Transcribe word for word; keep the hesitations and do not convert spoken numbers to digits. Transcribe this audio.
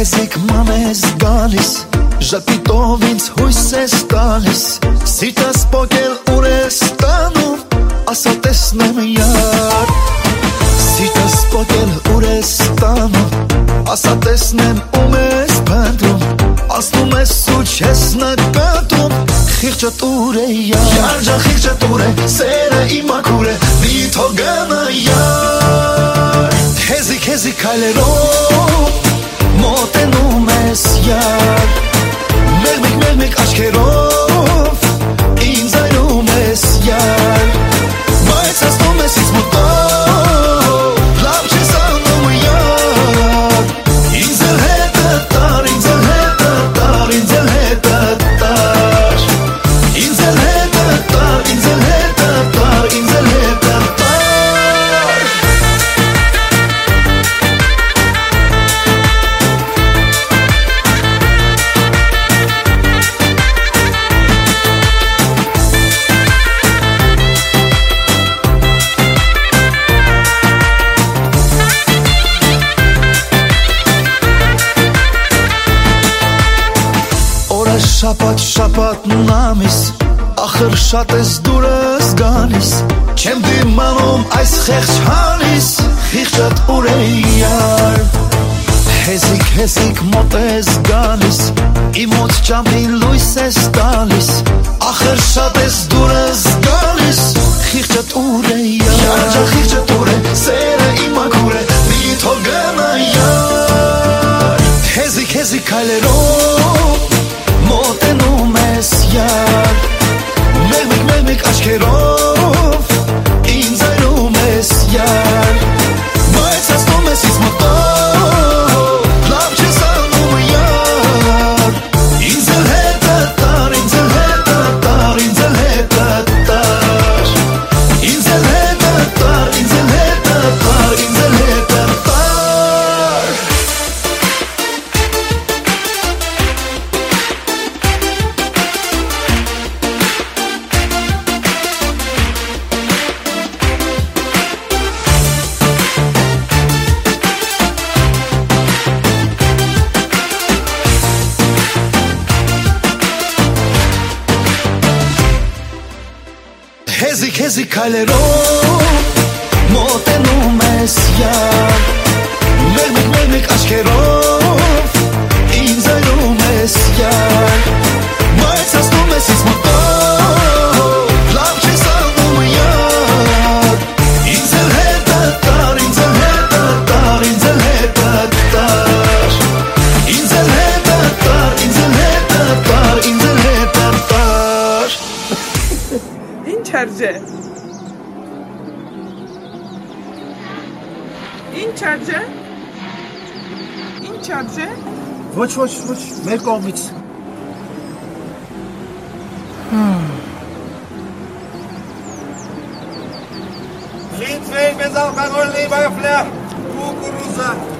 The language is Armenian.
Հեզիկ մանես գալիս, ժպիտով ինձ հույս ես տալիս, սիրտս պոկել ուր ես տանում, ասա տեսնեմ յար, սիրտս պոկել ուր ես տանում, ասա տեսնեմ ում ես փնտրում, ասնում ես ու չես նկատում, խիղճդ ուր է յար, յարջա խիղճդ ուր է, սերը իմ աքուր է, մի թո գնա յար, հեզիկ հեզիկ քայլերով մոտենում ես յար, մեղմիկ մեղմիկ աչքերով ինձ այրում ես յար, բայց ասնում ես ինձ մոտով, լավ չես անում յար, ինձ էլ հետը տար, ինձ էլ հետը տար, ինձ էլ հետը տար, ինձ էլ հետը տար, ինձ էլ հետը տար, ինձ էլ հետը տար. Շապատ շապատ նամիս, ախր շատ ես դուրս գալիս, չեմ դիմանում այս խեղճ հանիս, խիղճդ ուր է յար, հեզիկ հեզիկ մոտ ես գալիս, իմ մոտ ճամփին լույս ես տալիս, ախր շատ ես դուրս գալիս, խիղճդ ուր է յար, յարջա խիղճդ ուր է, սերը իմ աքուր է, մի թո գնա յար, հեզիկ հեզիկ քայլերով մոտենում ես յար, մեղմիկ մեղմիկ աչքերով ինձ այրում ես յար, բայց ասնում ես ինձ մոտով, լավ չես անում յար, ինձ էլ հետը տար, ինձ էլ հետը տար, ինձ էլ հետը տար, ինձ էլ հետը տար, ինձ էլ հետը տար, ինձ էլ հետը տար. Հեզիկ հեզիկ քայլերով մոտենում ես յար, մեղմիկ մեղմիկ աչքերով ինձ այրում ես յար, բայց ասնում ես ինձ մոտով, լավ չես անում յար, ինձ էլ հետը տար, ինձ էլ հետը տար, ինձ էլ հետը տար, ինձ էլ հետը տար, ինձ էլ հետը տար, ինձ էլ հետը տար. Ինչ արժե, ինչ արժե, ինչ արժե, Ոչ, ոչ, ոչ, մեր կողմից. Շինցվեի մեզ ալկանոլնի բայոպլյա, կուկուրուզա.